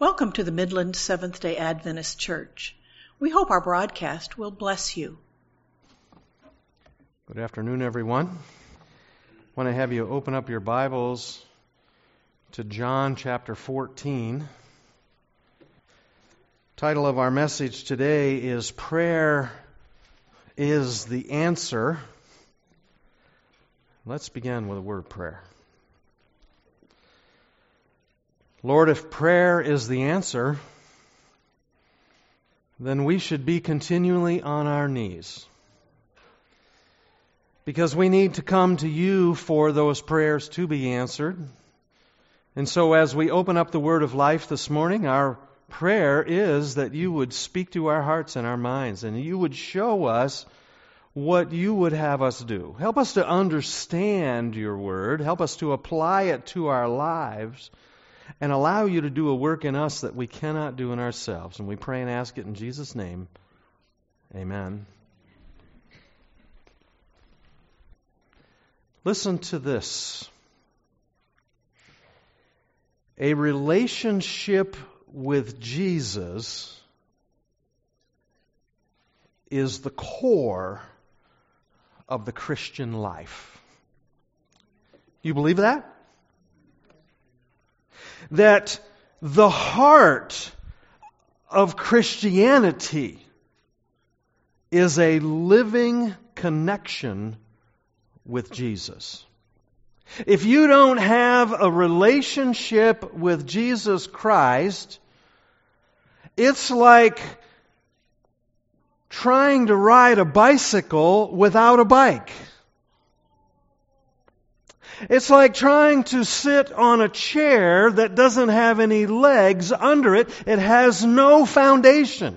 Welcome to the Midland Seventh-day Adventist Church. We hope our broadcast will bless you. Good afternoon, everyone. I want to have you open up your Bibles to John chapter 14. Title of our message today is Prayer is the Answer. Let's begin with a word of prayer. Lord, if prayer is the answer, then we should be continually on our knees, because we need to come to you for those prayers to be answered. And so as we open up the Word of Life this morning, our prayer is that you would speak to our hearts and our minds, and you would show us what you would have us do. Help us to understand your Word. Help us to apply it to our lives, and allow you to do a work in us that we cannot do in ourselves. And we pray and ask it in Jesus' name. Amen. Listen to this. A relationship with Jesus is the core of the Christian life. You believe that? That the heart of Christianity is a living connection with Jesus. If you don't have a relationship with Jesus Christ, it's like trying to ride a bicycle without a bike. It's like trying to sit on a chair that doesn't have any legs under it. It has no foundation.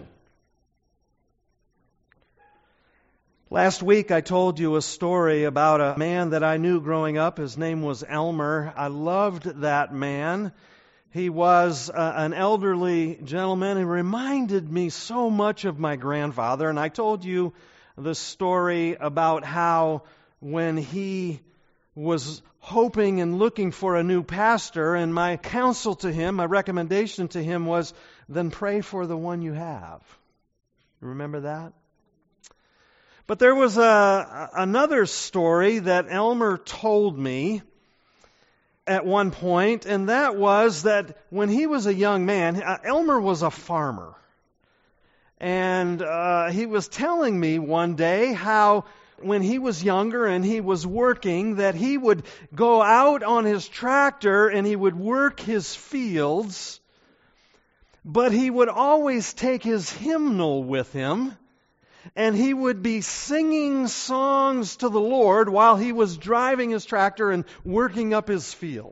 Last week I told you a story about a man that I knew growing up. His name was Elmer. I loved that man. He was an elderly gentleman. He reminded me so much of my grandfather. And I told you the story about how when he was hoping and looking for a new pastor, and my counsel to him, my recommendation to him was, then pray for the one you have. Remember that? But there was another story that Elmer told me at one point, and that was that when he was a young man, Elmer was a farmer. And he was telling me one day how when he was younger and he was working, that he would go out on his tractor and he would work his fields, but he would always take his hymnal with him, and he would be singing songs to the Lord while he was driving his tractor and working up his field.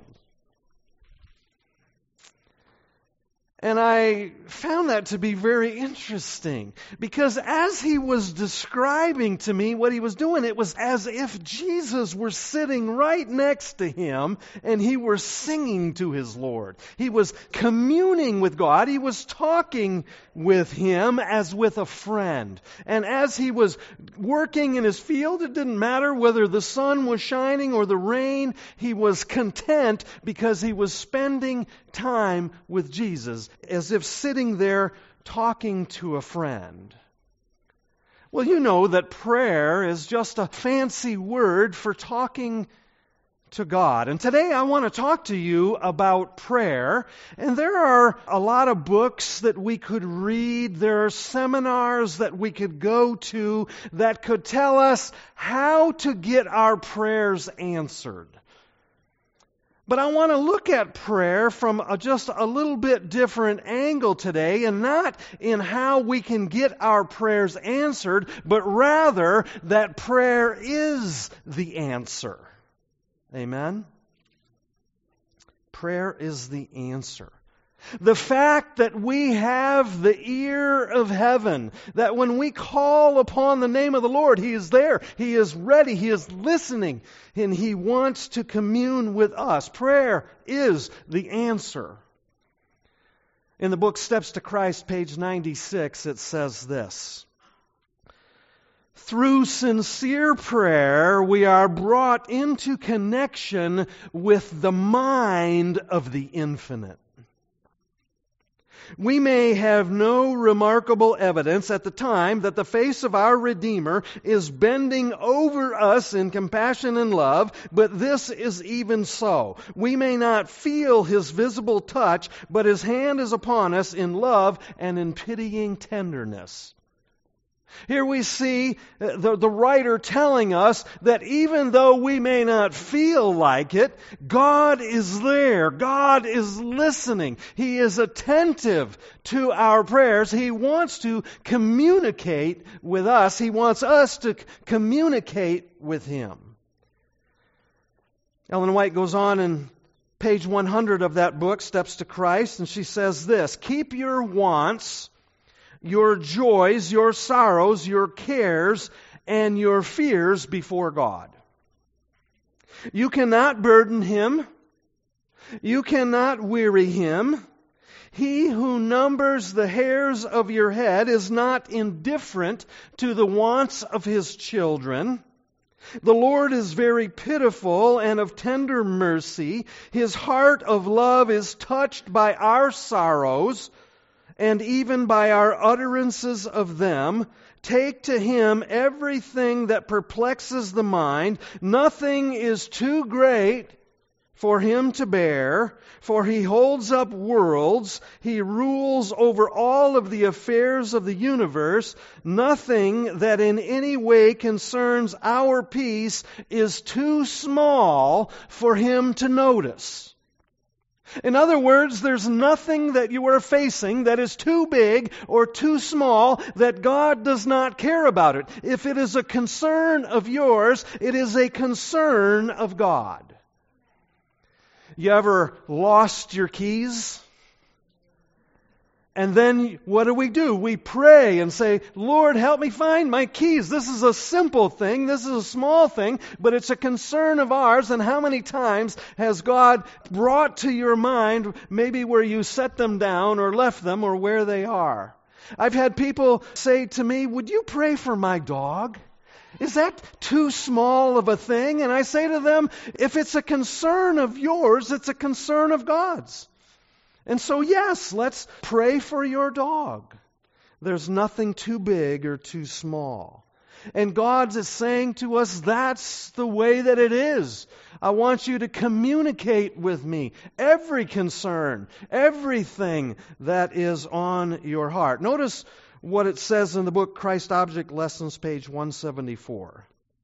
And I found that to be very interesting, because as he was describing to me what he was doing, it was as if Jesus were sitting right next to him and he were singing to his Lord. He was communing with God. He was talking with him as with a friend. And as he was working in his field, it didn't matter whether the sun was shining or the rain. He was content because he was spending time with Jesus, as if sitting there talking to a friend. Well, you know that prayer is just a fancy word for talking to God. And today I want to talk to you about prayer. And there are a lot of books that we could read. There are seminars that we could go to that could tell us how to get our prayers answered. But I want to look at prayer from just a little bit different angle today, and not in how we can get our prayers answered, but rather that prayer is the answer. Amen? Prayer is the answer. The fact that we have the ear of heaven, that when we call upon the name of the Lord, He is there, He is ready, He is listening, and He wants to commune with us. Prayer is the answer. In the book Steps to Christ, page 96, it says this: through sincere prayer, we are brought into connection with the mind of the infinite. We may have no remarkable evidence at the time that the face of our Redeemer is bending over us in compassion and love, but this is even so. We may not feel His visible touch, but His hand is upon us in love and in pitying tenderness. Here we see the writer telling us that even though we may not feel like it, God is there. God is listening. He is attentive to our prayers. He wants to communicate with us. He wants us to communicate with Him. Ellen White goes on in page 100 of that book, Steps to Christ, and she says this: keep your wants, your joys, your sorrows, your cares, and your fears before God. You cannot burden Him. You cannot weary Him. He who numbers the hairs of your head is not indifferent to the wants of His children. The Lord is very pitiful and of tender mercy. His heart of love is touched by our sorrows, and even by our utterances of them. Take to Him everything that perplexes the mind. Nothing is too great for Him to bear, for He holds up worlds. He rules over all of the affairs of the universe. Nothing that in any way concerns our peace is too small for Him to notice. In other words, there's nothing that you are facing that is too big or too small that God does not care about it. If it is a concern of yours, it is a concern of God. You ever lost your keys? And then what do? We pray and say, Lord, help me find my keys. This is a simple thing. This is a small thing, but it's a concern of ours. And how many times has God brought to your mind maybe where you set them down or left them or where they are? I've had people say to me, would you pray for my dog? Is that too small of a thing? And I say to them, if it's a concern of yours, it's a concern of God's. And so, yes, let's pray for your dog. There's nothing too big or too small. And God is saying to us, that's the way that it is. I want you to communicate with me every concern, everything that is on your heart. Notice what it says in the book Christ Object Lessons, page 174.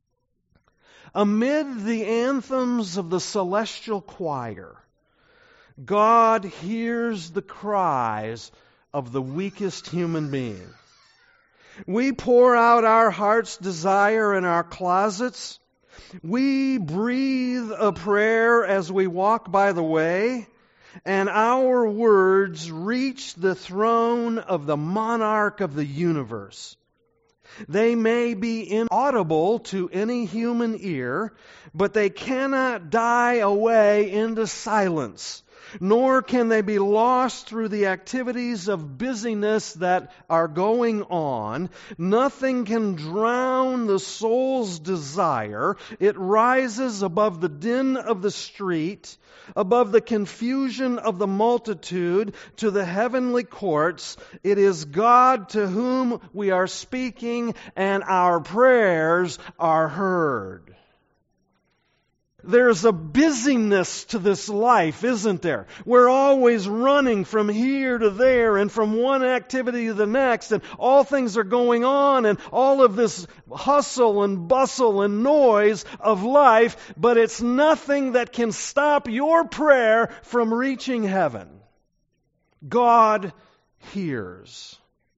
Amid the anthems of the celestial choir, God hears the cries of the weakest human being. We pour out our heart's desire in our closets. We breathe a prayer as we walk by the way, and our words reach the throne of the monarch of the universe. They may be inaudible to any human ear, but they cannot die away into silence. Nor can they be lost through the activities of busyness that are going on. Nothing can drown the soul's desire. It rises above the din of the street, above the confusion of the multitude, to the heavenly courts. It is God to whom we are speaking, and our prayers are heard. There's a busyness to this life, isn't there? We're always running from here to there and from one activity to the next, and all things are going on, and all of this hustle and bustle and noise of life, but it's nothing that can stop your prayer from reaching heaven. God hears.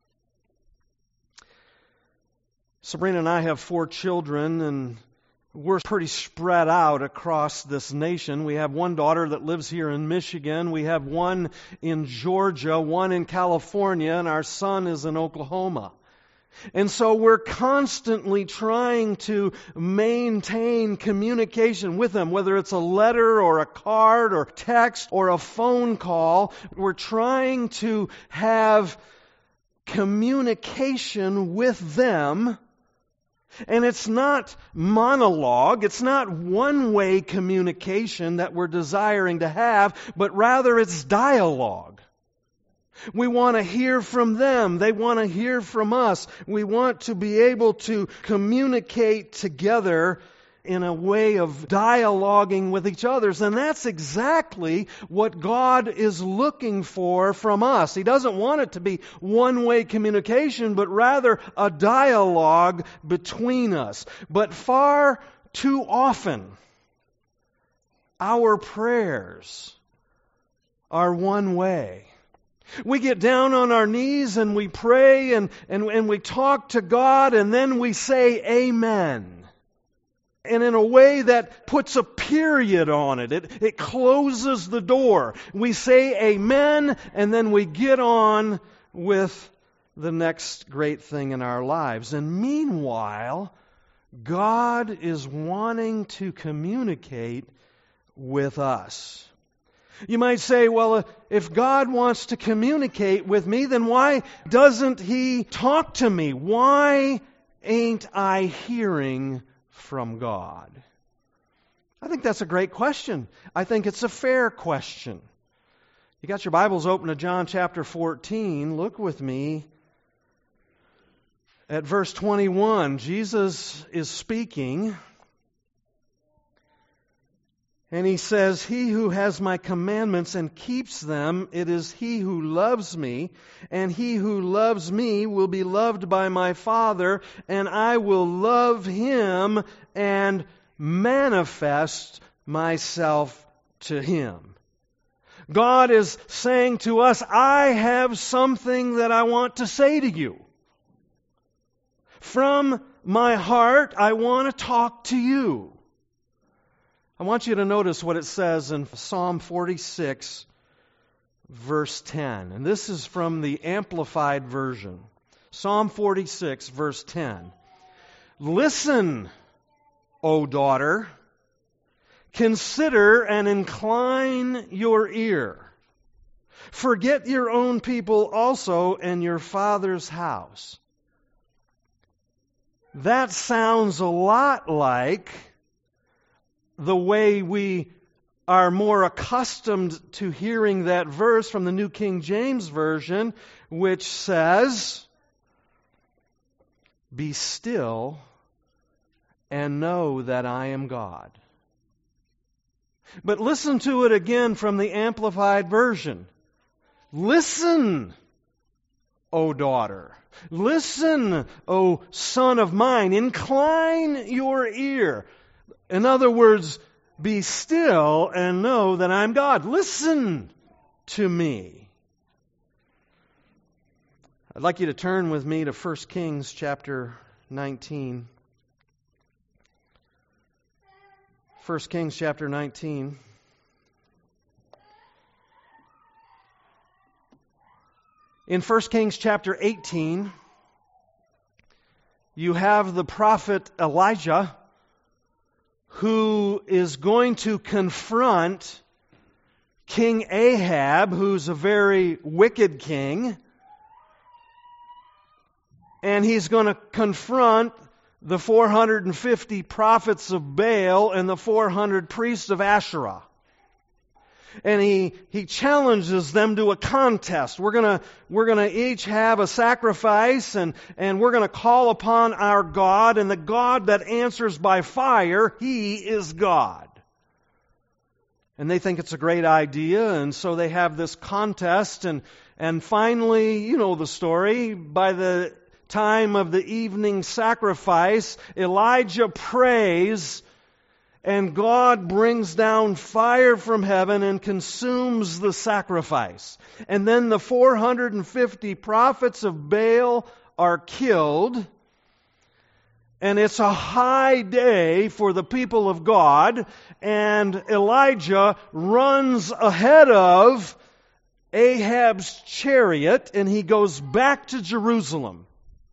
Sabrina and I have 4 children, and we're pretty spread out across this nation. We have one daughter that lives here in Michigan. We have one in Georgia, one in California, and our son is in Oklahoma. And so we're constantly trying to maintain communication with them, whether it's a letter or a card or text or a phone call. We're trying to have communication with them. And it's not monologue, it's not one-way communication that we're desiring to have, but rather it's dialogue. We want to hear from them. They want to hear from us. We want to be able to communicate together in a way of dialoguing with each other. And that's exactly what God is looking for from us. He doesn't want it to be one-way communication, but rather a dialogue between us. But far too often, our prayers are one way. We get down on our knees and we pray and we talk to God, and then we say amen. And in a way that puts a period on it. It closes the door. We say amen, and then we get on with the next great thing in our lives. And meanwhile, God is wanting to communicate with us. You might say, well, if God wants to communicate with me, then why doesn't He talk to me? Why ain't I hearing from God? I think that's a great question. I think it's a fair question. You got your Bibles open to John chapter 14. Look with me at verse 21. Jesus is speaking. And He says, "He who has my commandments and keeps them, it is he who loves me. And he who loves me will be loved by my Father, and I will love him and manifest myself to him." God is saying to us, I have something that I want to say to you. From my heart, I want to talk to you. I want you to notice what it says in Psalm 46, verse 10. And this is from the Amplified Version. Psalm 46, verse 10. "Listen, O daughter, consider and incline your ear. Forget your own people also and your father's house." That sounds a lot like the way we are more accustomed to hearing that verse from the New King James Version, which says, "Be still and know that I am God." But listen to it again from the Amplified Version. "Listen, O daughter. Listen, O son of mine. Incline your ear." In other words, be still and know that I'm God. Listen to me. I'd like you to turn with me to 1 Kings chapter 19. 1 Kings chapter 19. In 1 Kings chapter 18, you have the prophet Elijah, who is going to confront King Ahab, who's a very wicked king. And he's going to confront the 450 prophets of Baal and the 400 priests of Asherah. And he challenges them to a contest. We're gonna each have a sacrifice, and we're gonna call upon our God, and the God that answers by fire, He is God. And they think it's a great idea, and so they have this contest, and finally, you know the story, by the time of the evening sacrifice, Elijah prays, and God brings down fire from heaven and consumes the sacrifice. And then the 450 prophets of Baal are killed. And it's a high day for the people of God. And Elijah runs ahead of Ahab's chariot, and he goes back to Jerusalem.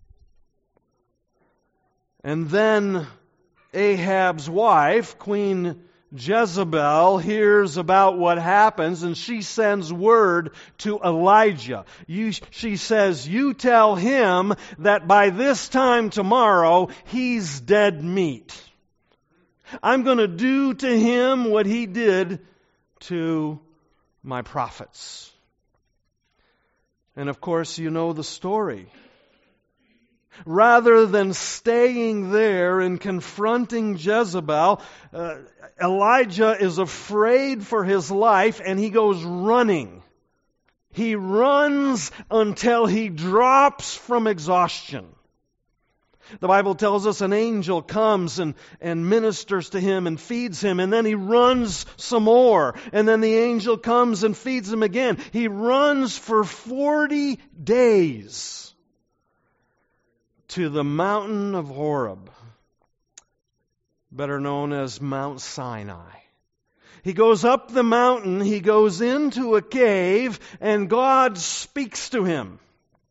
And then Ahab's wife, Queen Jezebel, hears about what happens, and she sends word to Elijah. She says, "You tell him that by this time tomorrow, he's dead meat. I'm going to do to him what he did to my prophets." And of course, you know the story. Rather than staying there and confronting Jezebel, Elijah is afraid for his life and he goes running. He runs until he drops from exhaustion. The Bible tells us an angel comes and ministers to him and feeds him, and then he runs some more, and then the angel comes and feeds him again. He runs for 40 days to the mountain of Horeb, better known as Mount Sinai. He goes up the mountain, he goes into a cave, and God speaks to him.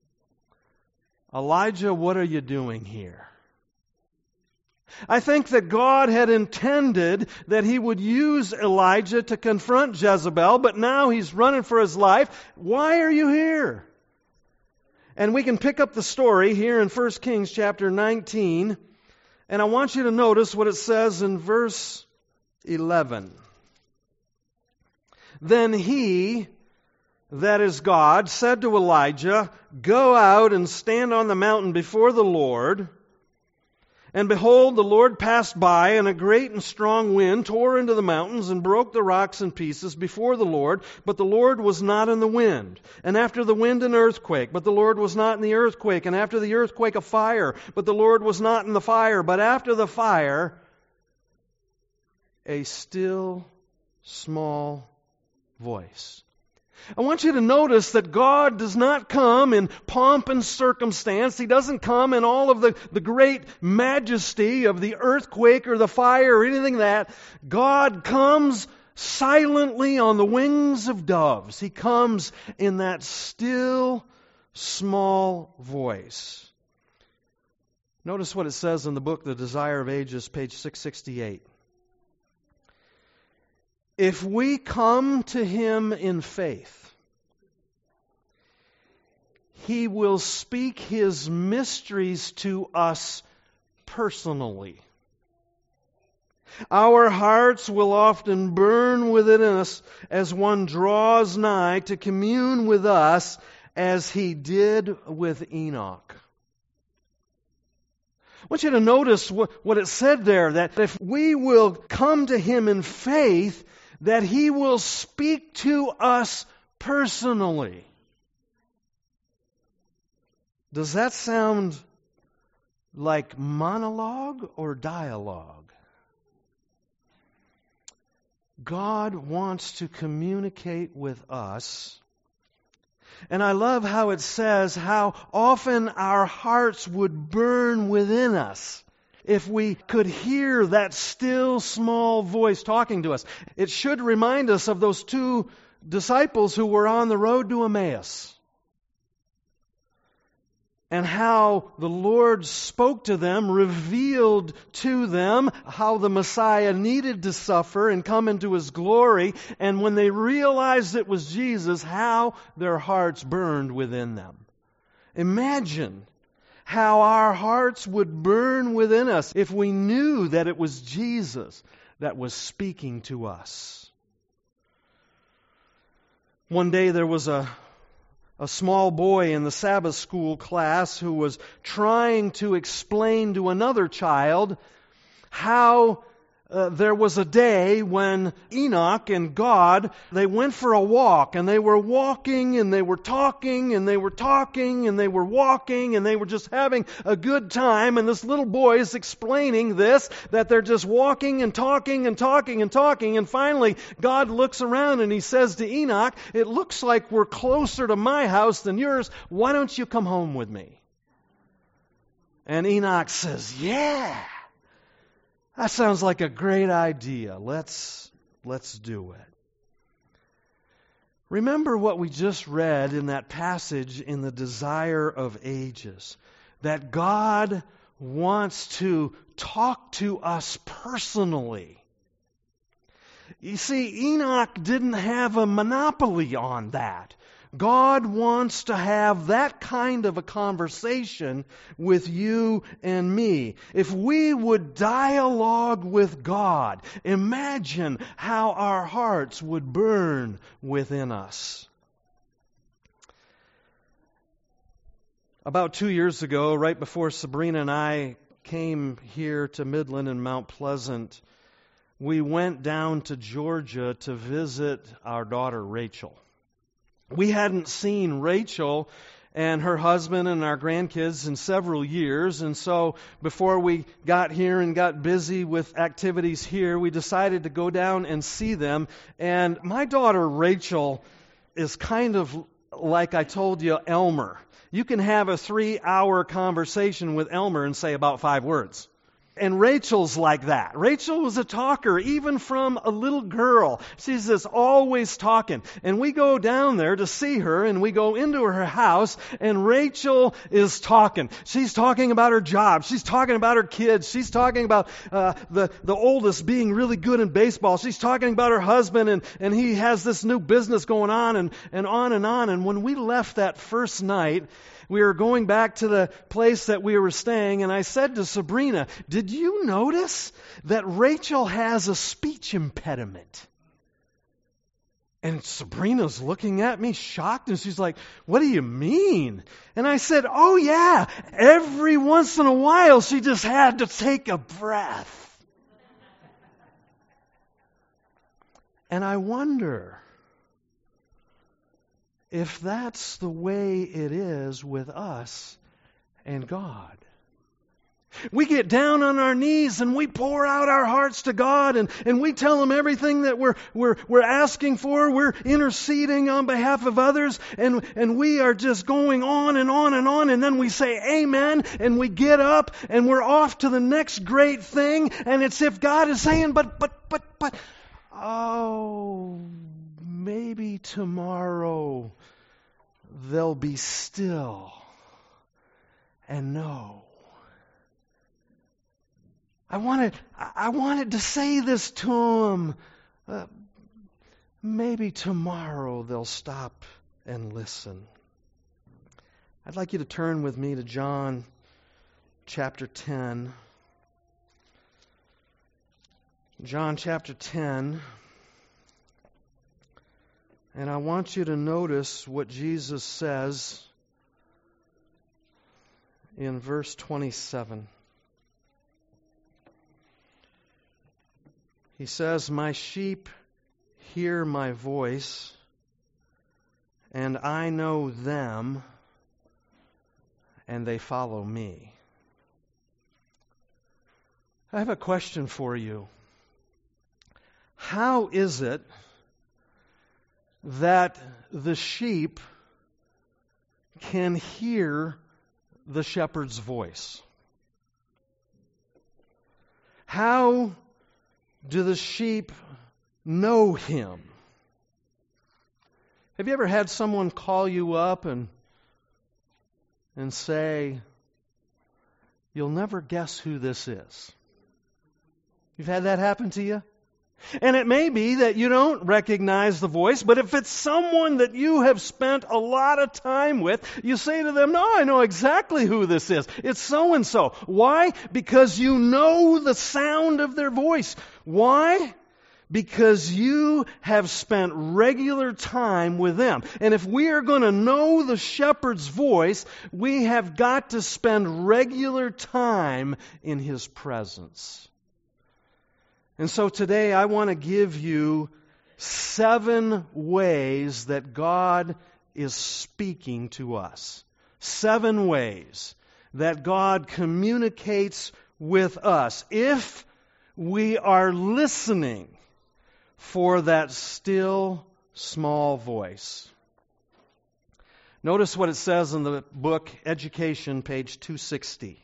Elijah, what are you doing here? I think that God had intended that he would use Elijah to confront Jezebel, but now he's running for his life. Why are you here? And we can pick up the story here in 1 Kings chapter 19, and I want you to notice what it says in verse 11. Then he, that is God, said to Elijah, "Go out and stand on the mountain before the Lord." And behold, the Lord passed by, and a great and strong wind tore into the mountains and broke the rocks in pieces before the Lord, but the Lord was not in the wind. And after the wind an earthquake, but the Lord was not in the earthquake. And after the earthquake a fire, but the Lord was not in the fire. But after the fire, a still small voice. I want you to notice that God does not come in pomp and circumstance. He doesn't come in all of the great majesty of the earthquake or the fire or anything like that. God comes silently on the wings of doves. He comes in that still small voice. Notice what it says in the book, The Desire of Ages, page 668. If we come to Him in faith, He will speak His mysteries to us personally. Our hearts will often burn within us as one draws nigh to commune with us as He did with Enoch. I want you to notice what it said there, that if we will come to Him in faith, that He will speak to us personally. Does that sound like monologue or dialogue? God wants to communicate with us. And I love how it says how often our hearts would burn within us if we could hear that still small voice talking to us. It should remind us of those two disciples who were on the road to Emmaus, and how the Lord spoke to them, revealed to them how the Messiah needed to suffer and come into His glory. And when they realized it was Jesus, how their hearts burned within them. Imagine how our hearts would burn within us if we knew that it was Jesus that was speaking to us. One day there was a small boy in the Sabbath school class who was trying to explain to another child how there was a day when Enoch and God, they went for a walk, and they were walking and they were talking and they were talking and they were walking and they were just having a good time. And this little boy is explaining this, that they're just walking and talking and talking and talking. And finally, God looks around and He says to Enoch, "It looks like we're closer to my house than yours. Why don't you come home with me?" And Enoch says, "Yeah. That sounds like a great idea. Let's do it." Remember what we just read in that passage in the Desire of Ages, that God wants to talk to us personally. You see, Enoch didn't have a monopoly on that. God wants to have that kind of a conversation with you and me. If we would dialogue with God, imagine how our hearts would burn within us. About 2 years ago, right before Sabrina and I came here to Midland and Mount Pleasant, we went down to Georgia to visit our daughter Rachel. We hadn't seen Rachel and her husband and our grandkids in several years, and so before we got here and got busy with activities here, we decided to go down and see them. And my daughter Rachel is kind of like I told you, Elmer. You can have a 3-hour conversation with Elmer and say about 5 words. And Rachel's like that. Rachel was a talker, even from a little girl. She's just always talking. And we go down there to see her, and we go into her house, and Rachel is talking. She's talking about her job. She's talking about her kids. She's talking about the oldest being really good in baseball. She's talking about her husband, and he has this new business going on, and on and on. And when we left that first night, we were going back to the place that we were staying, and I said to Sabrina, "Did you notice that Rachel has a speech impediment?" And Sabrina's looking at me shocked, and she's like, "What do you mean?" And I said, "Oh yeah, every once in a while she just had to take a breath." And I wonder if that's the way it is with us and God. We get down on our knees and we pour out our hearts to God, and we tell Him everything that we're asking for. We're interceding on behalf of others, and we are just going on and on and on, and then we say amen, and we get up and we're off to the next great thing, and it's if God is saying, but, oh, maybe tomorrow they'll be still and know. I wanted to say this to them. Maybe tomorrow they'll stop and listen. I'd like you to turn with me to John chapter 10. John chapter 10. And I want you to notice what Jesus says in verse 27. He says, "My sheep hear my voice, and I know them, and they follow me." I have a question for you. How is it that the sheep can hear the shepherd's voice? How do the sheep know him? Have you ever had someone call you up and say, "You'll never guess who this is"? You've had that happen to you? And it may be that you don't recognize the voice, but if it's someone that you have spent a lot of time with, you say to them, "No, I know exactly who this is. It's so-and-so." Why? Because you know the sound of their voice. Why? Because you have spent regular time with them. And if we are going to know the shepherd's voice, we have got to spend regular time in His presence. And so today I want to give you 7 ways that God is speaking to us. 7 ways that God communicates with us if we are listening for that still small voice. Notice what it says in the book Education, page 260.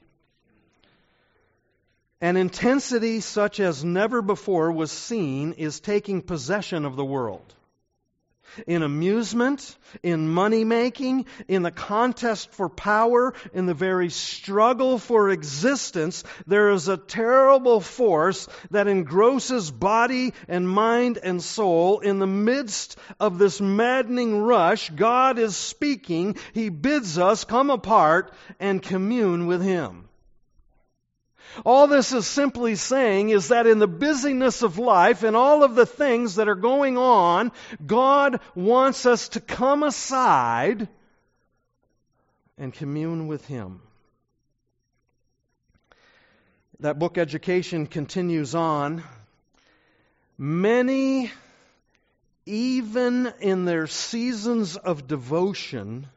"An intensity such as never before was seen is taking possession of the world. In amusement, in money-making, in the contest for power, in the very struggle for existence, there is a terrible force that engrosses body and mind and soul. In the midst of this maddening rush, God is speaking. He bids us come apart and commune with Him." All this is simply saying is that in the busyness of life and all of the things that are going on, God wants us to come aside and commune with Him. That book, Education, continues on. Many, even in their seasons of devotion,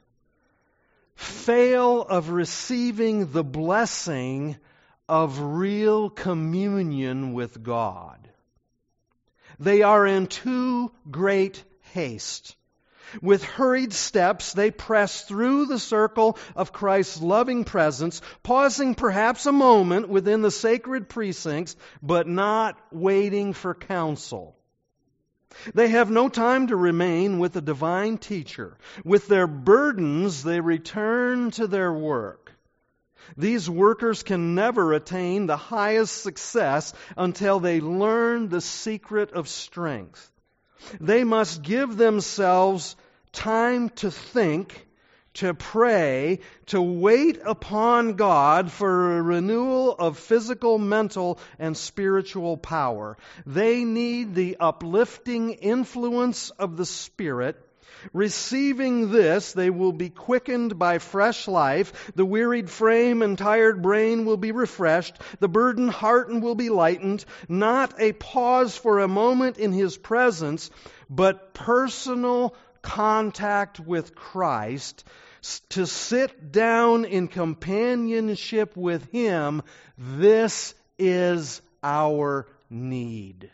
fail of receiving the blessing of real communion with God. They are in too great haste. With hurried steps, they press through the circle of Christ's loving presence, pausing perhaps a moment within the sacred precincts, but not waiting for counsel. They have no time to remain with the divine teacher. With their burdens, they return to their work. These workers can never attain the highest success until they learn the secret of strength. They must give themselves time to think, to pray, to wait upon God for a renewal of physical, mental, and spiritual power. They need the uplifting influence of the Spirit. Receiving this, they will be quickened by fresh life. The wearied frame and tired brain will be refreshed. The burdened heart will be lightened. Not a pause for a moment in His presence, but personal contact with Christ, to sit down in companionship with Him. This is our need.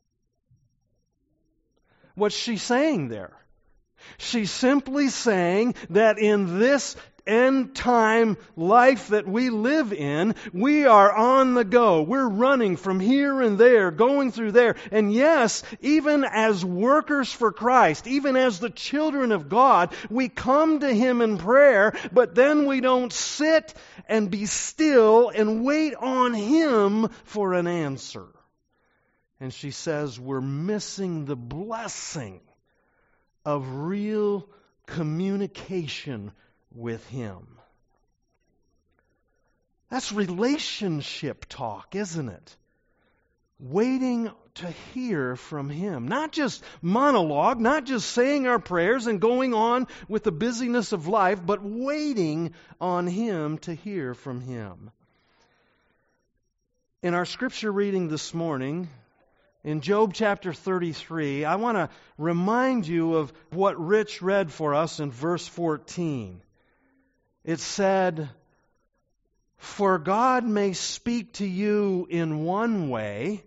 What's she saying there? She's simply saying that in this end time life that we live in, we are on the go. We're running from here and there, going through there. And yes, even as workers for Christ, even as the children of God, we come to Him in prayer, but then we don't sit and be still and wait on Him for an answer. And she says we're missing the blessing of real communication with Him. That's relationship talk, isn't it? Waiting to hear from Him. Not just monologue, not just saying our prayers and going on with the busyness of life, but waiting on Him to hear from Him. In our scripture reading this morning, in Job chapter 33, I want to remind you of what Rich read for us in verse 14. It said, "For God may speak to you in one way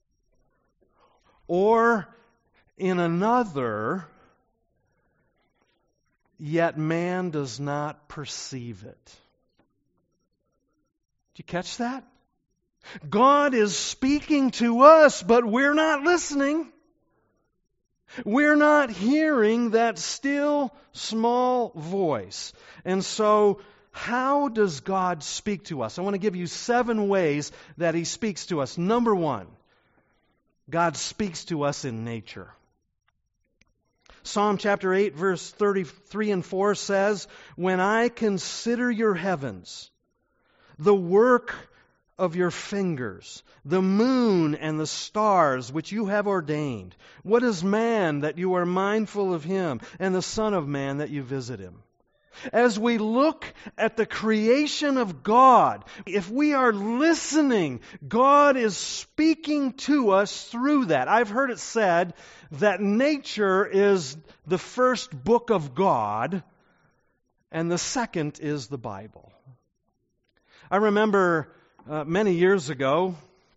or in another, yet man does not perceive it." Did you catch that? God is speaking to us, but we're not listening. We're not hearing that still, small voice. And so, how does God speak to us? I want to give you 7 ways that He speaks to us. Number 1, God speaks to us in nature. Psalm chapter 8, verse 33 and 4 says, "When I consider your heavens, the work of your fingers, the moon and the stars which you have ordained. What is man that you are mindful of him, and the Son of Man that you visit him?" As we look at the creation of God, if we are listening, God is speaking to us through that. I've heard it said that nature is the first book of God, and the second is the Bible. I remember many years ago,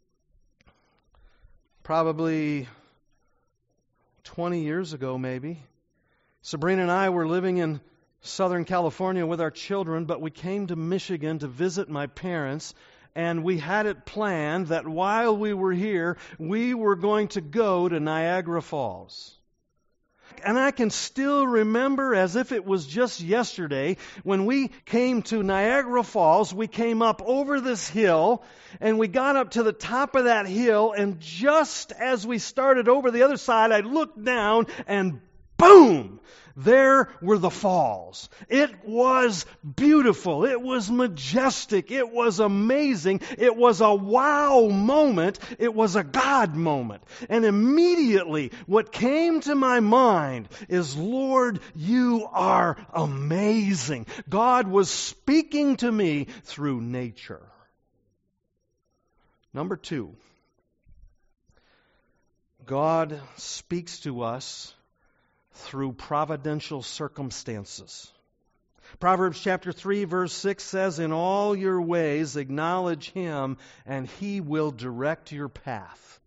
probably 20 years ago maybe, Sabrina and I were living in Southern California with our children, but we came to Michigan to visit my parents, and we had it planned that while we were here, we were going to go to Niagara Falls. And I can still remember as if it was just yesterday, when we came to Niagara Falls, we came up over this hill, and we got up to the top of that hill, and just as we started over the other side, I looked down, and boom! There were the falls. It was beautiful. It was majestic. It was amazing. It was a wow moment. It was a God moment. And immediately what came to my mind is, Lord, you are amazing. God was speaking to me through nature. Number 2, God speaks to us through providential circumstances. Proverbs chapter 3, verse 6 says, "In all your ways acknowledge Him, and He will direct your path."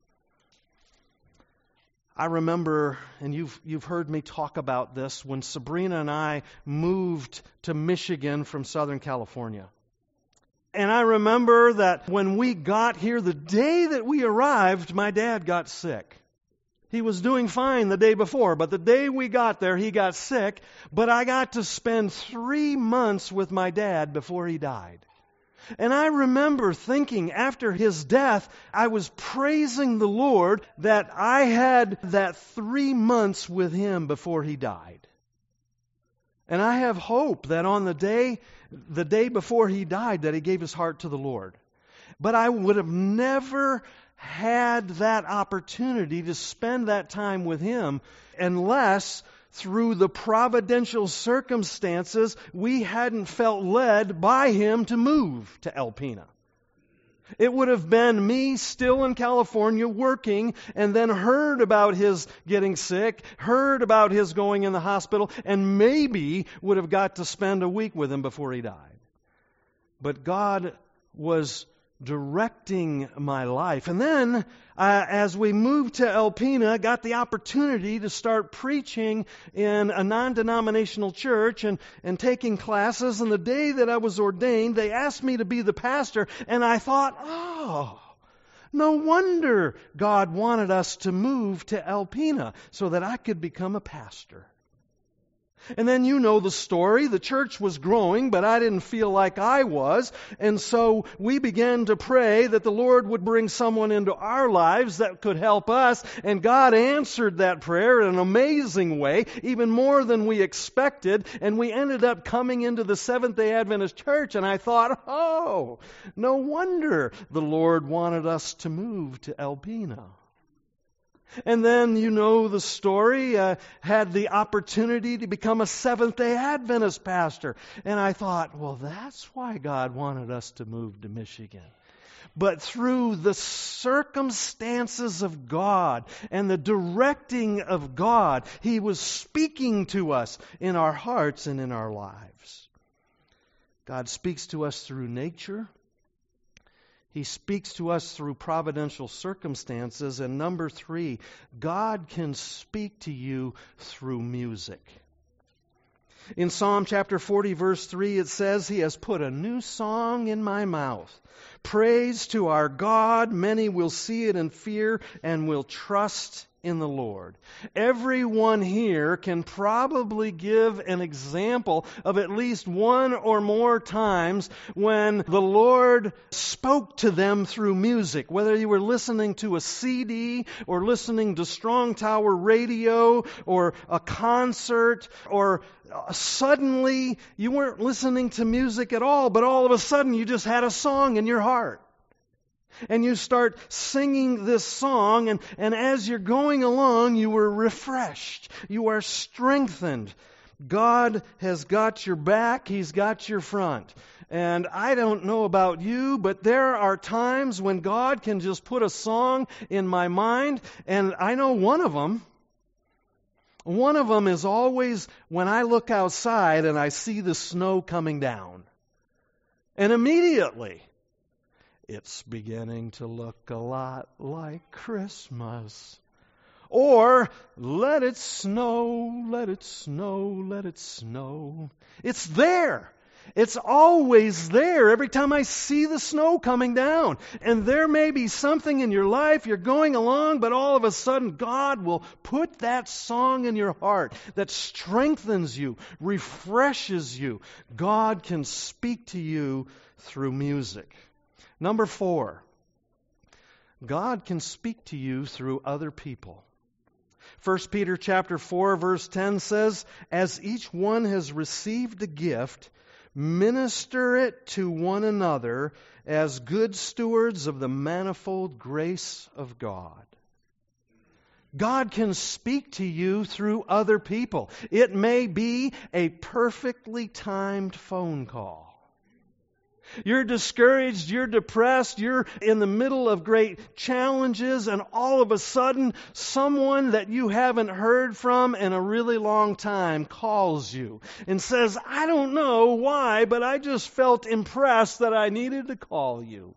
I remember, and you've heard me talk about this, when Sabrina and I moved to Michigan from Southern California. And I remember that when we got here, the day that we arrived, my dad got sick. He was doing fine the day before, but the day we got there, he got sick. But I got to spend 3 months with my dad before he died. And I remember thinking after his death, I was praising the Lord that I had that 3 months with him before he died. And I have hope that on the day before he died, that he gave his heart to the Lord. But I would have never had that opportunity to spend that time with him unless through the providential circumstances we hadn't felt led by him to move to Alpena. It would have been me still in California working, and then heard about his getting sick, heard about his going in the hospital, and maybe would have got to spend a week with him before he died. But God was directing my life. And then, as we moved to Alpena, I got the opportunity to start preaching in a non-denominational church and taking classes. And the day that I was ordained, they asked me to be the pastor. And I thought, no wonder God wanted us to move to Alpena so that I could become a pastor. And then you know the story. The church was growing, but I didn't feel like I was. And so we began to pray that the Lord would bring someone into our lives that could help us. And God answered that prayer in an amazing way, even more than we expected. And we ended up coming into the Seventh-day Adventist Church. And I thought, no wonder the Lord wanted us to move to Alpena. And then you know the story, had the opportunity to become a Seventh-day Adventist pastor. And I thought, well, that's why God wanted us to move to Michigan. But through the circumstances of God and the directing of God, He was speaking to us in our hearts and in our lives. God speaks to us through nature. He speaks to us through providential circumstances. And number 3, God can speak to you through music. In Psalm chapter 40, verse 3, it says, "He has put a new song in my mouth. Praise to our God. Many will see it and fear and will trust in the Lord." Everyone here can probably give an example of at least one or more times when the Lord spoke to them through music. Whether you were listening to a CD or listening to Strong Tower radio or a concert, or suddenly you weren't listening to music at all, but all of a sudden you just had a song in your heart. And you start singing this song, and as you're going along, you were refreshed. You are strengthened. God has got your back. He's got your front. And I don't know about you, but there are times when God can just put a song in my mind, and I know one of them. One of them is always when I look outside and I see the snow coming down. And immediately, it's beginning to look a lot like Christmas. Or, let it snow, let it snow, let it snow. It's there. It's always there every time I see the snow coming down. And there may be something in your life, you're going along, but all of a sudden God will put that song in your heart that strengthens you, refreshes you. God can speak to you through music. Number 4, God can speak to you through other people. 1 Peter chapter 4, verse 10 says, "As each one has received a gift, minister it to one another as good stewards of the manifold grace of God." God can speak to you through other people. It may be a perfectly timed phone call. You're discouraged, you're depressed, you're in the middle of great challenges, and all of a sudden, someone that you haven't heard from in a really long time calls you and says, "I don't know why, but I just felt impressed that I needed to call you."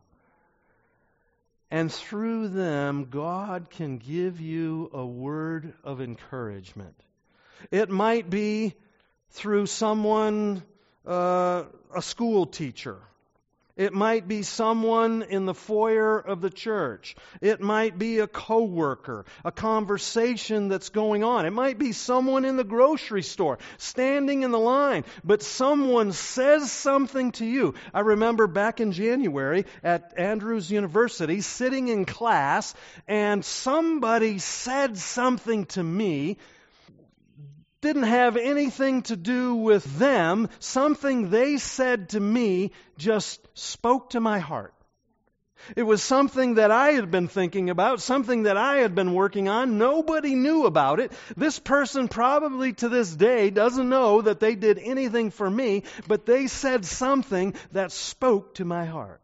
And through them, God can give you a word of encouragement. It might be through someone, a school teacher. It might be someone in the foyer of the church. It might be a coworker, a conversation that's going on. It might be someone in the grocery store, standing in the line, but someone says something to you. I remember back in January at Andrews University, sitting in class, and somebody said something to me. Didn't have anything to do with them. Something they said to me just spoke to my heart. It was something that I had been thinking about, something that I had been working on. Nobody knew about it. This person probably to this day doesn't know that they did anything for me, but they said something that spoke to my heart.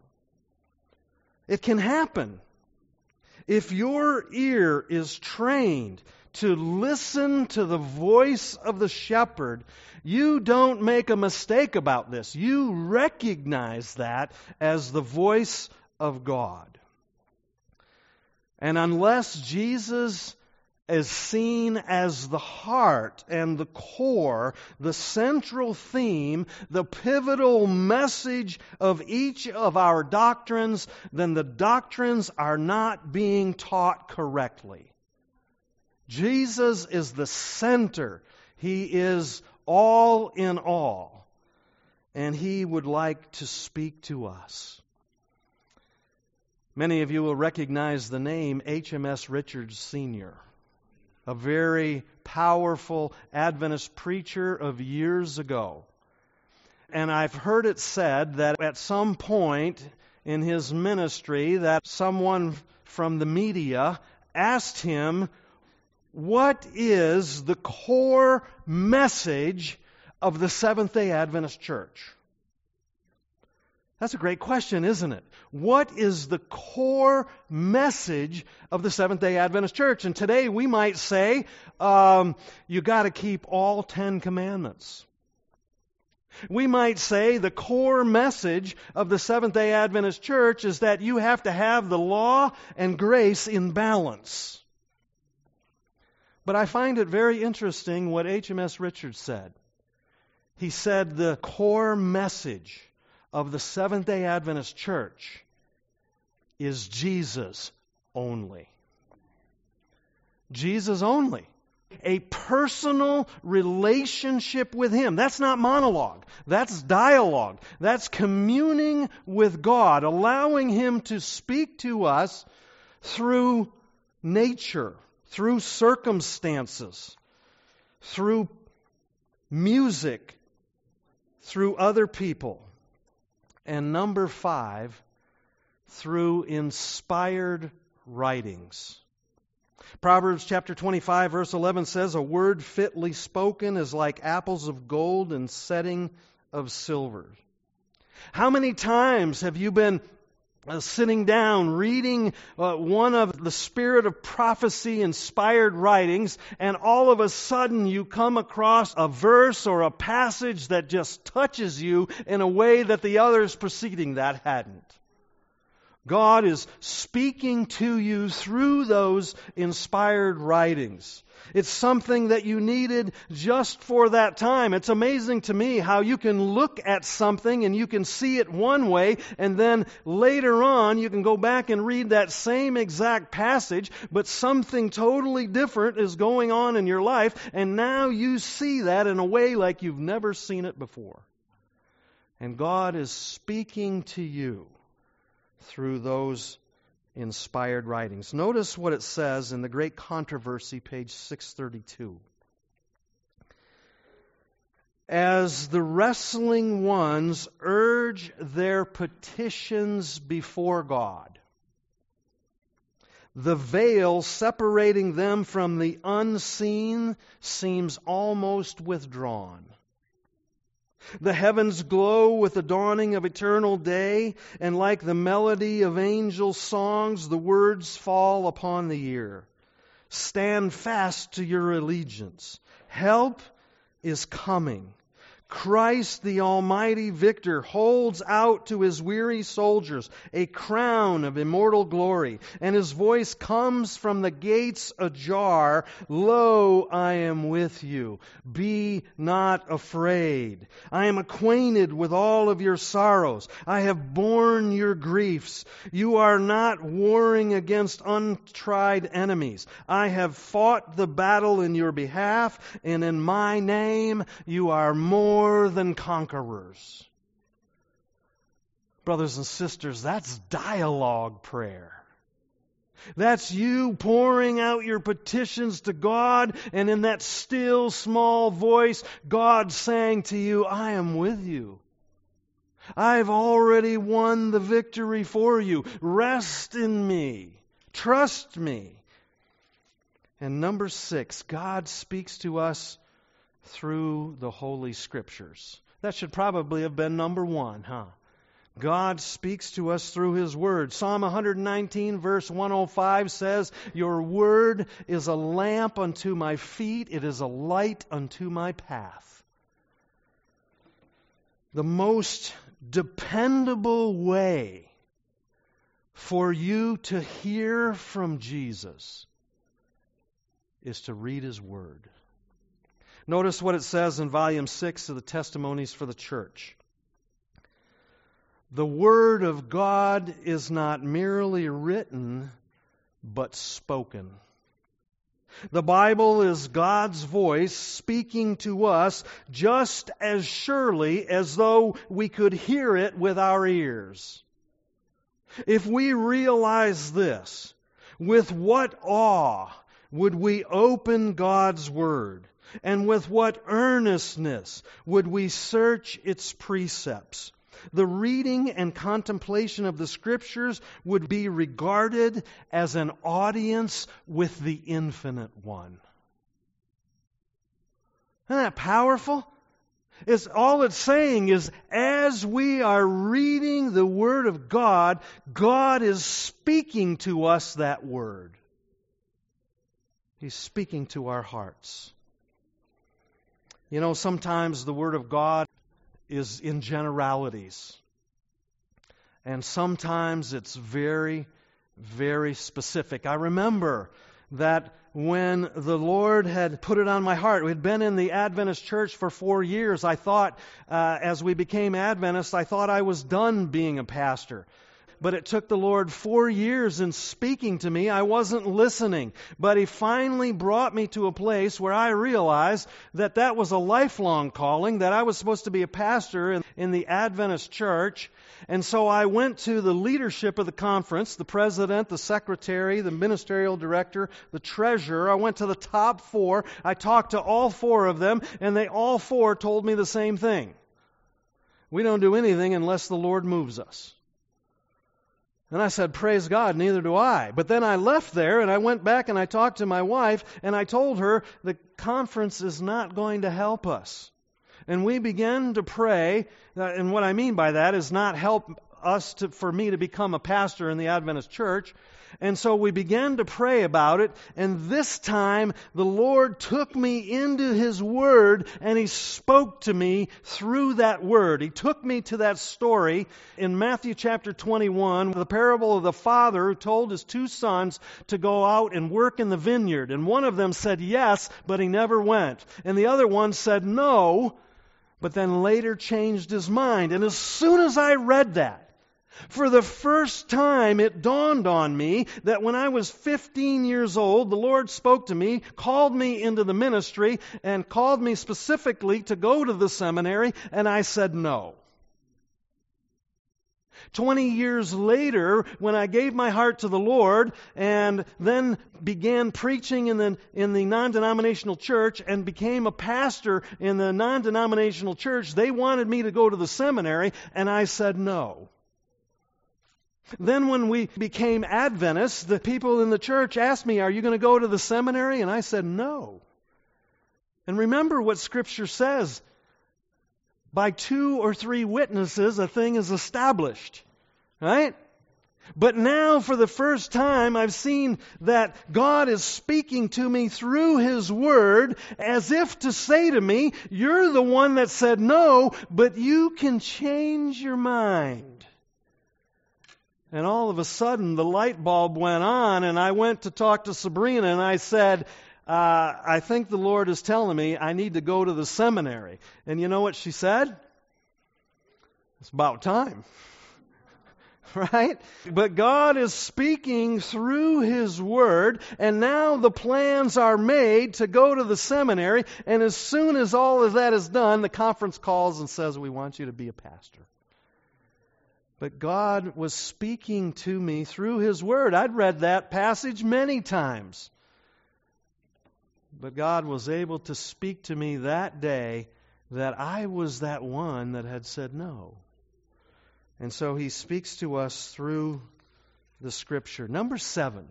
It can happen. If your ear is trained to listen to the voice of the shepherd, you don't make a mistake about this. You recognize that as the voice of God. And unless Jesus is seen as the heart and the core, the central theme, the pivotal message of each of our doctrines, then the doctrines are not being taught correctly. Jesus is the center. He is all in all. And He would like to speak to us. Many of you will recognize the name H.M.S. Richards Sr., a very powerful Adventist preacher of years ago. And I've heard it said that at some point in his ministry that someone from the media asked him, "What is the core message of the Seventh-day Adventist Church?" That's a great question, isn't it? What is the core message of the Seventh-day Adventist Church? And today we might say, you got to keep all 10 commandments. We might say the core message of the Seventh-day Adventist Church is that you have to have the law and grace in balance. But I find it very interesting what H.M.S. Richards said. He said the core message of the Seventh-day Adventist Church is Jesus only. Jesus only. A personal relationship with Him. That's not monologue. That's dialogue. That's communing with God, allowing Him to speak to us through nature, through circumstances, through music, through other people. And number 5, through inspired writings. Proverbs chapter 25, verse 11 says, "A word fitly spoken is like apples of gold in setting of silver." How many times have you been sitting down, reading one of the Spirit of Prophecy inspired writings, and all of a sudden you come across a verse or a passage that just touches you in a way that the others preceding that hadn't? God is speaking to you through those inspired writings. It's something that you needed just for that time. It's amazing to me how you can look at something and you can see it one way, and then later on you can go back and read that same exact passage, but something totally different is going on in your life, and now you see that in a way like you've never seen it before. And God is speaking to you through those inspired writings. Notice what it says in The Great Controversy, page 632. As the wrestling ones urge their petitions before God, the veil separating them from the unseen seems almost withdrawn. The heavens glow with the dawning of eternal day, and like the melody of angel songs, the words fall upon the ear. Stand fast to your allegiance. Help is coming. Christ, the Almighty Victor, holds out to His weary soldiers a crown of immortal glory, and His voice comes from the gates ajar, "Lo, I am with you. Be not afraid. I am acquainted with all of your sorrows. I have borne your griefs. You are not warring against untried enemies. I have fought the battle in your behalf, and in my name you are more than conquerors." Brothers and sisters, that's dialogue prayer. That's you pouring out your petitions to God, and in that still small voice, God saying to you, "I am with you. I've already won the victory for you. Rest in me. Trust me." And number 6, God speaks to us through the Holy Scriptures. That should probably have been number 1, huh? God speaks to us through His Word. Psalm 119, verse 105 says, "Your Word is a lamp unto my feet, it is a light unto my path." The most dependable way for you to hear from Jesus is to read His Word. Notice what it says in volume 6 of the Testimonies for the Church. The Word of God is not merely written, but spoken. The Bible is God's voice speaking to us just as surely as though we could hear it with our ears. If we realize this, with what awe would we open God's Word? And with what earnestness would we search its precepts? The reading and contemplation of the Scriptures would be regarded as an audience with the Infinite One. Isn't that powerful? All it's saying is, as we are reading the Word of God, God is speaking to us that Word. He's speaking to our hearts. You know, sometimes the Word of God is in generalities. And sometimes it's very, very specific. I remember that when the Lord had put it on my heart, we had been in the Adventist church for 4 years. I thought, as we became Adventists, I thought I was done being a pastor. But it took the Lord 4 years in speaking to me. I wasn't listening. But He finally brought me to a place where I realized that that was a lifelong calling, that I was supposed to be a pastor in the Adventist church. And so I went to the leadership of the conference, the president, the secretary, the ministerial director, the treasurer. I went to the top 4. I talked to all 4 of them, and they all 4 told me the same thing. We don't do anything unless the Lord moves us. And I said, praise God, neither do I. But then I left there and I went back and I talked to my wife and I told her the conference is not going to help us. And we began to pray, and what I mean by that is not help us for me to become a pastor in the Adventist church. And so we began to pray about it, and this time the Lord took me into His Word and He spoke to me through that Word. He took me to that story in Matthew chapter 21, the parable of the father who told his 2 sons to go out and work in the vineyard. And one of them said yes, but he never went. And the other one said no, but then later changed his mind. And as soon as I read that, for the first time, it dawned on me that when I was 15 years old, the Lord spoke to me, called me into the ministry, and called me specifically to go to the seminary, and I said no. 20 years later, when I gave my heart to the Lord and then began preaching in the non-denominational church and became a pastor in the non-denominational church, they wanted me to go to the seminary, and I said no. Then when we became Adventists, the people in the church asked me, "Are you going to go to the seminary?" And I said no. And remember what Scripture says. By 2 or 3 witnesses, a thing is established. Right? But now, for the first time, I've seen that God is speaking to me through His Word as if to say to me, you're the one that said no, but you can change your mind. And all of a sudden, the light bulb went on, and I went to talk to Sabrina, and I said, I think the Lord is telling me I need to go to the seminary. And you know what she said? It's about time. Right? But God is speaking through His Word, and now the plans are made to go to the seminary, and as soon as all of that is done, the conference calls and says, "We want you to be a pastor." But God was speaking to me through His Word. I'd read that passage many times. But God was able to speak to me that day that I was that one that had said no. And so He speaks to us through the Scripture. Number 7,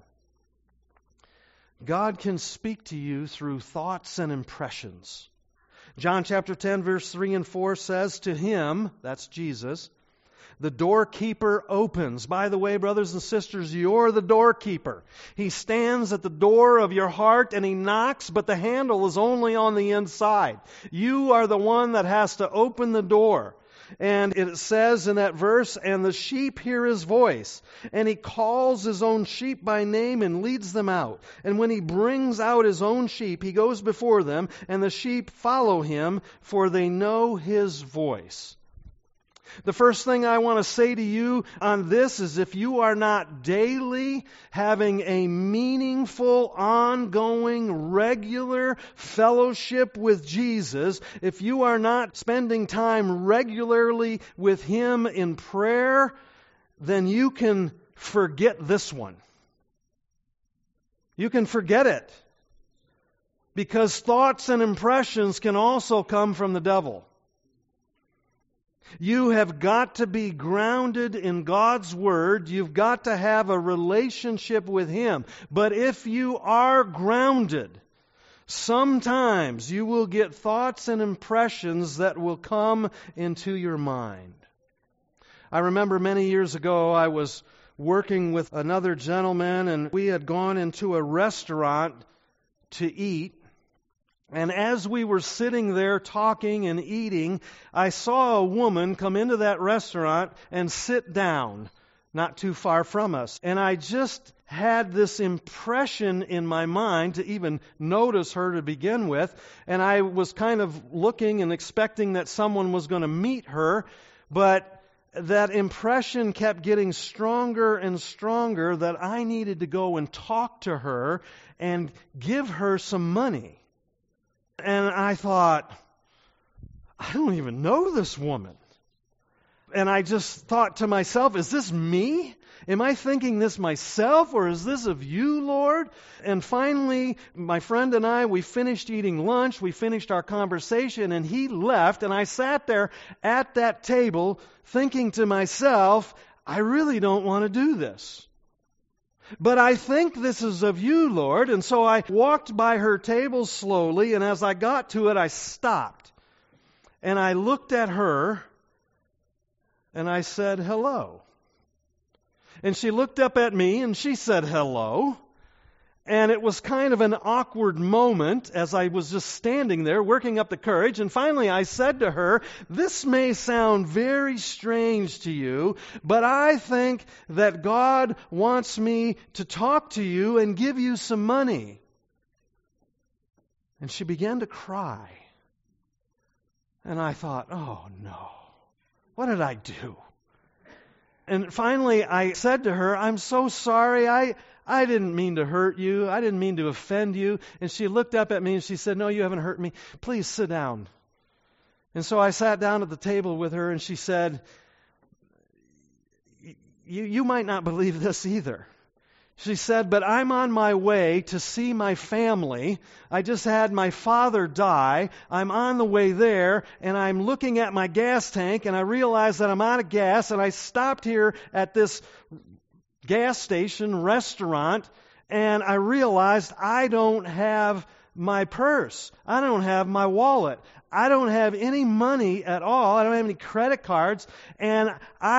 God can speak to you through thoughts and impressions. John chapter 10, verse 3 and 4 says, "To Him," that's Jesus, "the doorkeeper opens." By the way, brothers and sisters, you're the doorkeeper. He stands at the door of your heart and He knocks, but the handle is only on the inside. You are the one that has to open the door. And it says in that verse, "And the sheep hear His voice, and He calls His own sheep by name and leads them out. And when He brings out His own sheep, He goes before them, and the sheep follow Him, for they know His voice." The first thing I want to say to you on this is, if you are not daily having a meaningful, ongoing, regular fellowship with Jesus, if you are not spending time regularly with Him in prayer, then you can forget this one. You can forget it. Because thoughts and impressions can also come from the devil. You have got to be grounded in God's Word. You've got to have a relationship with Him. But if you are grounded, sometimes you will get thoughts and impressions that will come into your mind. I remember many years ago I was working with another gentleman, and we had gone into a restaurant to eat. And as we were sitting there talking and eating, I saw a woman come into that restaurant and sit down not too far from us. And I just had this impression in my mind to even notice her to begin with. And I was kind of looking and expecting that someone was going to meet her. But that impression kept getting stronger and stronger that I needed to go and talk to her and give her some money. And I thought, I don't even know this woman. And I just thought to myself, is this me? Am I thinking this myself, or is this of you, Lord? And finally, my friend and I, we finished eating lunch, we finished our conversation, and he left, and I sat there at that table thinking to myself, I really don't want to do this. But I think this is of you, Lord. And so I walked by her table slowly, and as I got to it, I stopped. And I looked at her, and I said, hello. And she looked up at me, and she said, hello. And it was kind of an awkward moment as I was just standing there working up the courage. And finally I said to her, this may sound very strange to you, but I think that God wants me to talk to you and give you some money. And she began to cry. And I thought, oh no, what did I do? And finally I said to her, I'm so sorry, I didn't mean to hurt you. I didn't mean to offend you. And she looked up at me and she said, no, you haven't hurt me. Please sit down. And so I sat down at the table with her and she said, you might not believe this either. She said, but I'm on my way to see my family. I just had my father die. I'm on the way there, and I'm looking at my gas tank, and I realize that I'm out of gas, and I stopped here at this gas station restaurant, and I realized I don't have my purse. I don't have my wallet. I don't have any money at all. I don't have any credit cards, and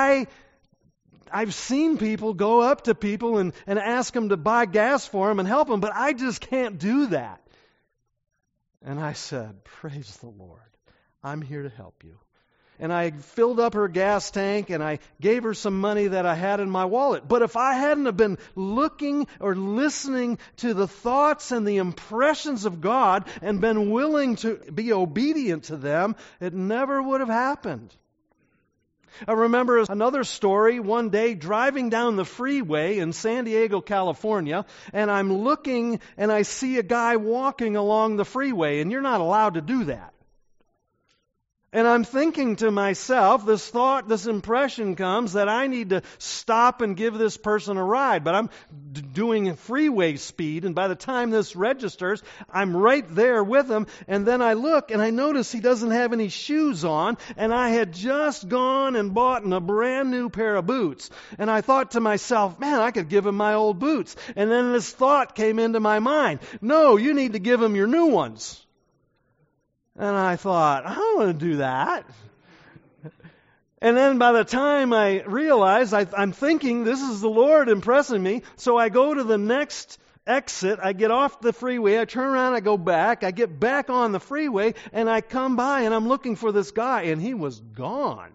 I've seen people go up to people and ask them to buy gas for them and help them, but I just can't do that. And I said, praise the Lord. I'm here to help you. And I filled up her gas tank and I gave her some money that I had in my wallet. But if I hadn't have been looking or listening to the thoughts and the impressions of God and been willing to be obedient to them, it never would have happened. I remember another story, one day driving down the freeway in San Diego, California, and I'm looking and I see a guy walking along the freeway, and you're not allowed to do that. And I'm thinking to myself, this thought, this impression comes that I need to stop and give this person a ride. But I'm doing freeway speed, and by the time this registers, I'm right there with him. And then I look, and I notice he doesn't have any shoes on, and I had just gone and bought a brand new pair of boots. And I thought to myself, man, I could give him my old boots. And then this thought came into my mind, no, you need to give him your new ones. And I thought, I don't want to do that. And then by the time I realized, I'm thinking, this is the Lord impressing me. So I go to the next exit. I get off the freeway. I turn around. I go back. I get back on the freeway. And I come by and I'm looking for this guy. And he was gone.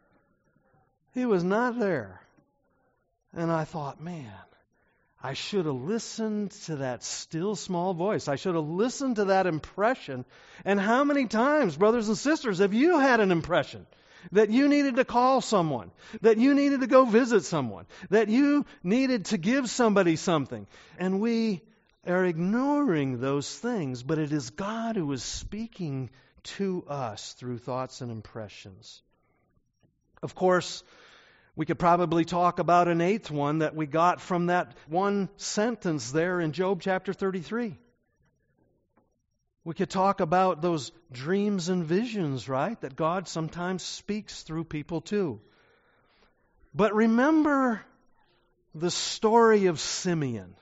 He was not there. And I thought, man, I should have listened to that still small voice. I should have listened to that impression. And how many times, brothers and sisters, have you had an impression that you needed to call someone, that you needed to go visit someone, that you needed to give somebody something? And we are ignoring those things, but it is God who is speaking to us through thoughts and impressions. Of course, we could probably talk about an eighth one that we got from that one sentence there in Job chapter 33. We could talk about those dreams and visions, right? That God sometimes speaks through people too. But remember the story of Simeon.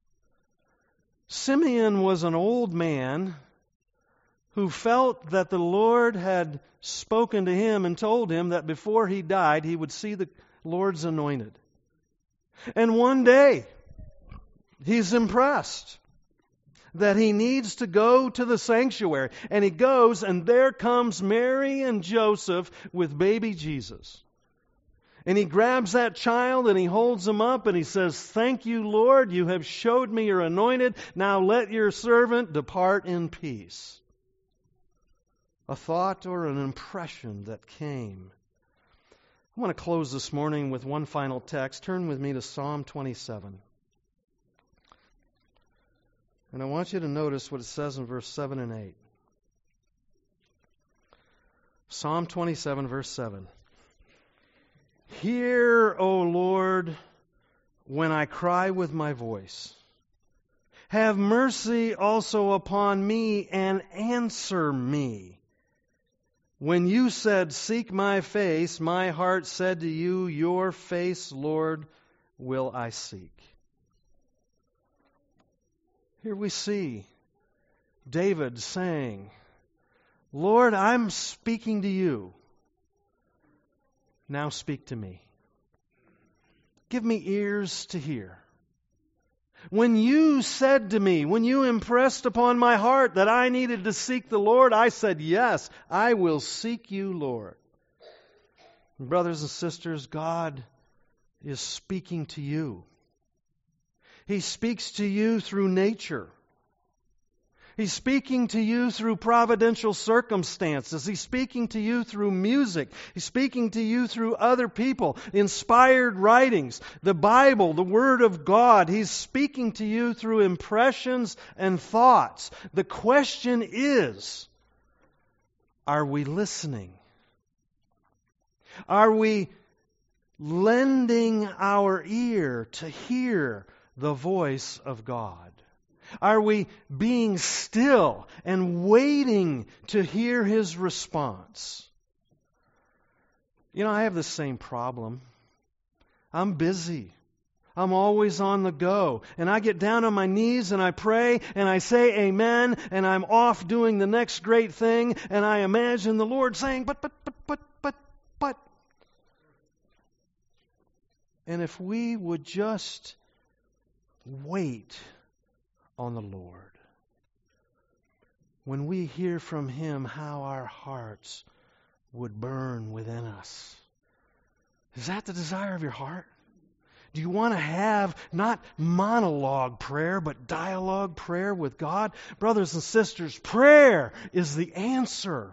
Simeon was an old man who felt that the Lord had spoken to him and told him that before he died, he would see the Lord's anointed. And one day, he's impressed that he needs to go to the sanctuary. And he goes, and there comes Mary and Joseph with baby Jesus. And he grabs that child and he holds him up and he says, "Thank you, Lord, you have showed me you're anointed. Now let your servant depart in peace." A thought or an impression that came. I want to close this morning with one final text. Turn with me to Psalm 27. And I want you to notice what it says in verse 7 and 8. Psalm 27, verse 7. "Hear, O Lord, when I cry with my voice. Have mercy also upon me and answer me. When you said, 'Seek my face,' my heart said to you, 'Your face, Lord, will I seek.'" Here we see David saying, "Lord, I'm speaking to you. Now speak to me. Give me ears to hear. When you said to me, when you impressed upon my heart that I needed to seek the Lord, I said, yes, I will seek you, Lord." Brothers and sisters, God is speaking to you. He speaks to you through nature. He's speaking to you through providential circumstances. He's speaking to you through music. He's speaking to you through other people, inspired writings, the Bible, the Word of God. He's speaking to you through impressions and thoughts. The question is, are we listening? Are we lending our ear to hear the voice of God? Are we being still and waiting to hear His response? You know, I have the same problem. I'm busy. I'm always on the go. And I get down on my knees and I pray and I say amen and I'm off doing the next great thing and I imagine the Lord saying, but. And if we would just wait on the Lord, when we hear from Him, how our hearts would burn within us. Is that the desire of your heart? Do you want to have not monologue prayer, but dialogue prayer with God? Brothers and sisters, prayer is the answer.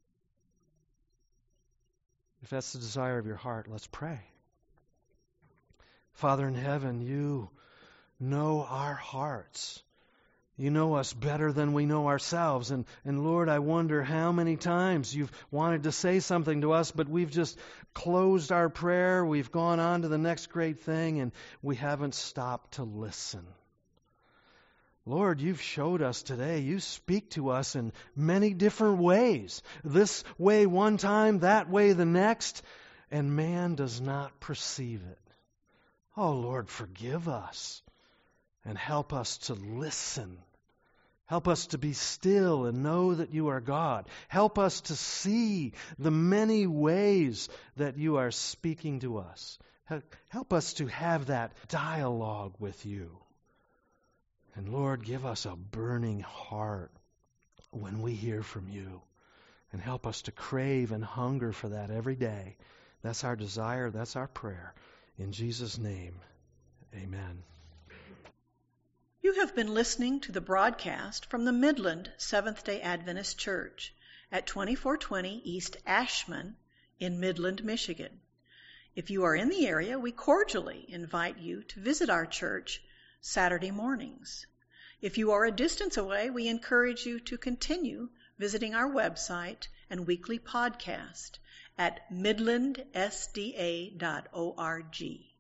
If that's the desire of your heart, let's pray. Father in heaven, You know our hearts. You know us better than we know ourselves. And Lord, I wonder how many times You've wanted to say something to us, but we've just closed our prayer, we've gone on to the next great thing, and we haven't stopped to listen. Lord, You've showed us today, You speak to us in many different ways. This way one time, that way the next, and man does not perceive it. Oh Lord, forgive us. And help us to listen. Help us to be still and know that You are God. Help us to see the many ways that You are speaking to us. Help us to have that dialogue with You. And Lord, give us a burning heart when we hear from You. And help us to crave and hunger for that every day. That's our desire. That's our prayer. In Jesus' name, amen. You have been listening to the broadcast from the Midland Seventh-day Adventist Church at 2420 East Ashman in Midland, Michigan. If you are in the area, we cordially invite you to visit our church Saturday mornings. If you are a distance away, we encourage you to continue visiting our website and weekly podcast at midlandsda.org.